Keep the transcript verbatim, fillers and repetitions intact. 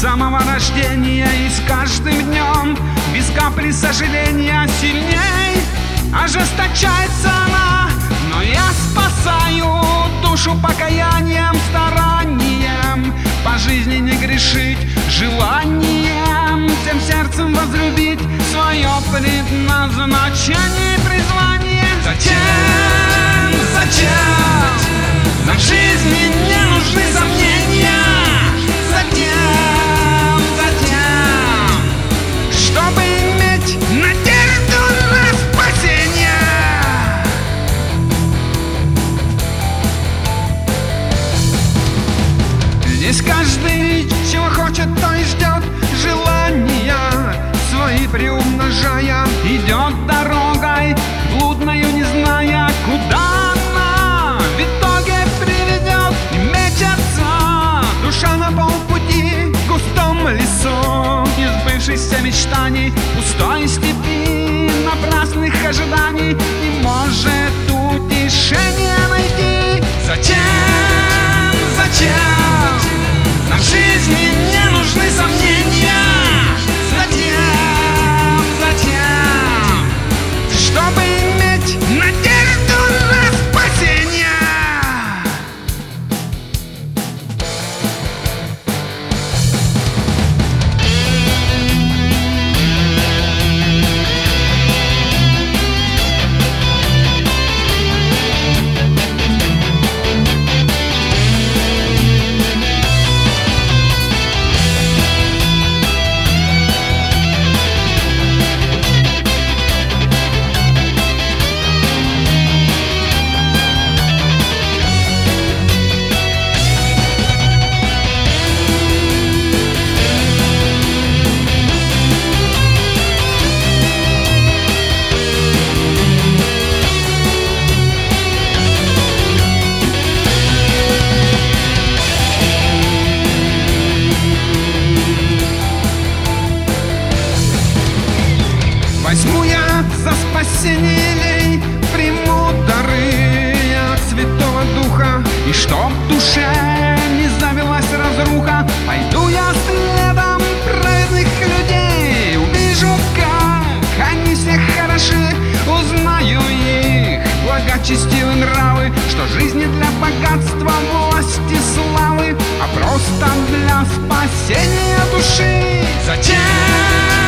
самого рождения, и с каждым днем без капли сожаления сильней ожесточается она. Но я спасаю душу покаянием, старанием по жизни не грешить, желанием всем сердцем возлюбить свое предназначение и призвание. Зачем, зачем нам в жизни не нужны сомнения? Затем, затем, чтобы иметь надежду на спасение. Здесь каждый чего хочет, то и ждет, желания свои приумножая, идет дорогой блудною, не зная, куда она в итоге приведет. И мечется душа на полпути в густом лесу несбывшихся мечтаний, пустой степи напрасных ожиданий, не может утешения найти. Зачем, зачем нам в жизни не нужны сомнения? Затем, затем, чтобы иметь надежду на спасение. Возьму я за спасение лей, приму дары от Святого Духа, и чтоб в душе не завелась разруха, пойду я следом праведных людей. Увижу, как они все хороши, узнаю их благочестивые нравы, что жизнь не для богатства, власти, славы, а просто для спасения души. Зачем?